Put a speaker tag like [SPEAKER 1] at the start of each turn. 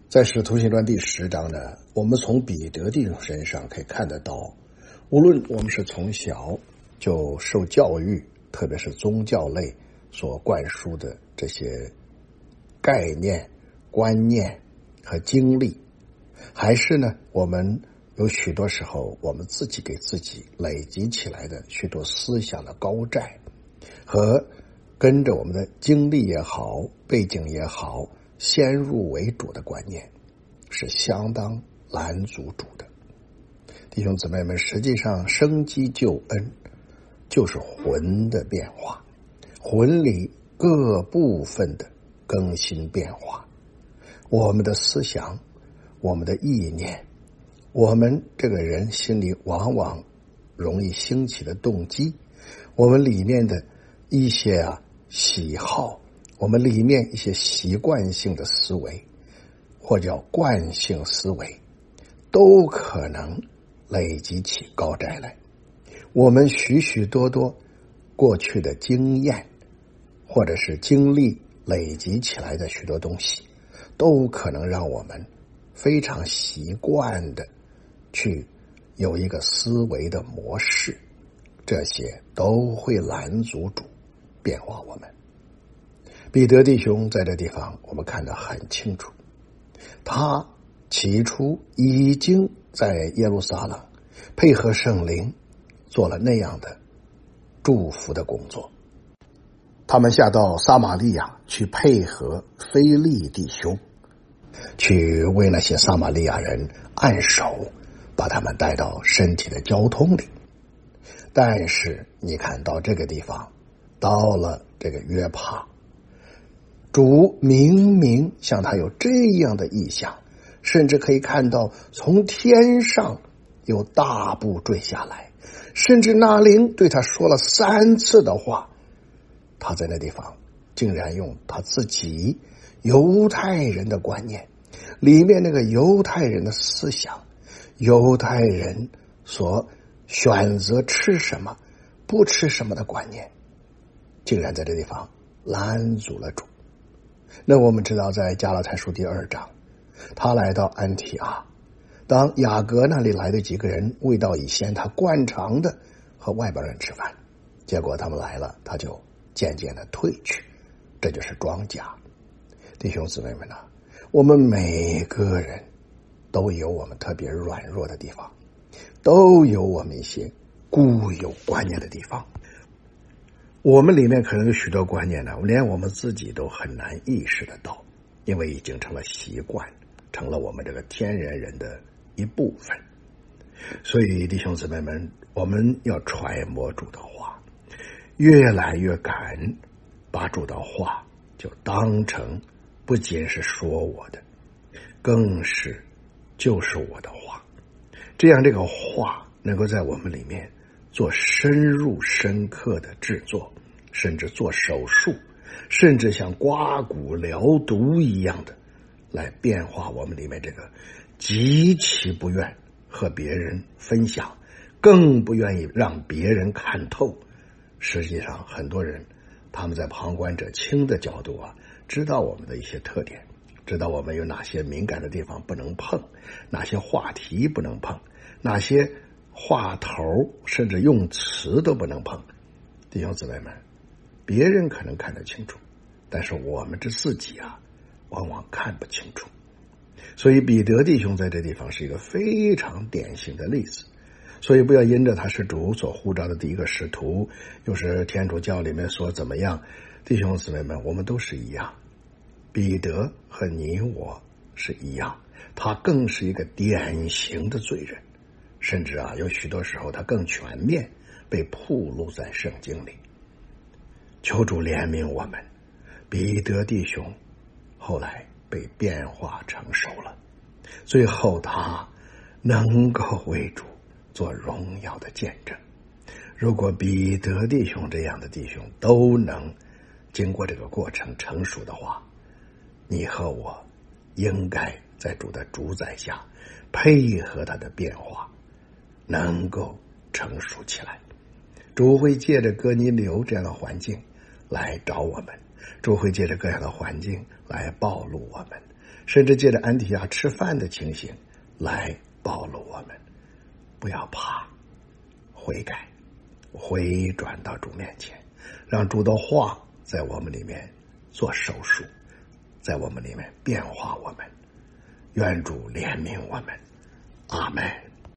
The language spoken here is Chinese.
[SPEAKER 1] 在使徒行传第10章呢，我们从彼得弟兄身上可以看得到，无论我们是从小就受教育，特别是宗教类所灌输的这些概念、观念和经历，还是呢，我们有许多时候我们自己给自己累积起来的许多思想的高债，和跟着我们的经历也好、背景也好，先入为主的观念，是相当拦阻主的。弟兄姊妹们，实际上生机救恩就是魂的变化，魂里各部分的更新变化，我们的思想，我们的意念，我们这个人心里往往容易兴起的动机，我们里面的一些喜好，我们里面一些习惯性的思维，或叫惯性思维，都可能累积起高债来。我们许许多多过去的经验或者是经历累积起来的许多东西，都可能让我们非常习惯的去有一个思维的模式，这些都会拦阻主变化我们。彼得弟兄在这地方我们看得很清楚，他起初已经在耶路撒冷配合圣灵做了那样的祝福的工作。他们下到撒玛利亚去配合腓利弟兄，去为那些撒玛利亚人按手，把他们带到身体的交通里。但是你看到这个地方，到了这个约帕，主明明向他有这样的意象，甚至可以看到从天上有大布坠下来，甚至那灵对他说了3次的话，他在那地方竟然用他自己犹太人的观念，里面那个犹太人的思想，犹太人所选择吃什么不吃什么的观念，竟然在这地方拦阻了主。那我们知道在加拉太书第2章，他来到安提阿，当雅各那里来的几个人未到以前，他惯常的和外边人吃饭，结果他们来了，他就渐渐的退去，这就是装假。弟兄姊妹们我们每个人都有我们特别软弱的地方，都有我们一些固有观念的地方。我们里面可能有许多观念连我们自己都很难意识得到，因为已经成了习惯，成了我们这个天然人的一部分。所以弟兄姊妹们，我们要揣摩主的话，越来越敢把主的话就当成不仅是说我的，更是就是我的话，这样这个话能够在我们里面做深入深刻的制作，甚至做手术，甚至像刮骨疗毒一样的来变化我们里面这个极其不愿和别人分享，更不愿意让别人看透。实际上很多人他们在旁观者清的角度知道我们的一些特点，知道我们有哪些敏感的地方不能碰，哪些话题不能碰，哪些话头甚至用词都不能碰。弟兄姊妹们，别人可能看得清楚，但是我们这自己往往看不清楚。所以彼得弟兄在这地方是一个非常典型的例子。所以不要因着他是主所呼召的第一个使徒，又是天主教里面所怎么样，弟兄姊妹们，我们都是一样。彼得和你我是一样，他更是一个典型的罪人，甚至有许多时候他更全面被暴露在圣经里。求主怜悯我们，彼得弟兄后来被变化成熟了，最后他能够为主做荣耀的见证。如果彼得弟兄这样的弟兄都能经过这个过程成熟的话，你和我应该在主的主宰下配合他的变化，能够成熟起来。主会借着哥尼流这样的环境来找我们，主会借着各样的环境来暴露我们， 甚至借着安提亚吃饭的情形来暴露我们。不要怕，悔改，回转到主面前，让主的话在我们里面做手术，在我们里面变化我们。愿主怜悯我们，阿们。